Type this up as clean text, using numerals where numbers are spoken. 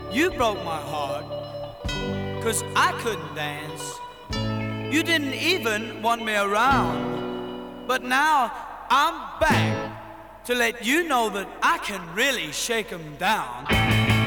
You broke my heart, 'cause I couldn't dance. You didn't even want me around. But now I'm back to let you know that I can really shake 'em down.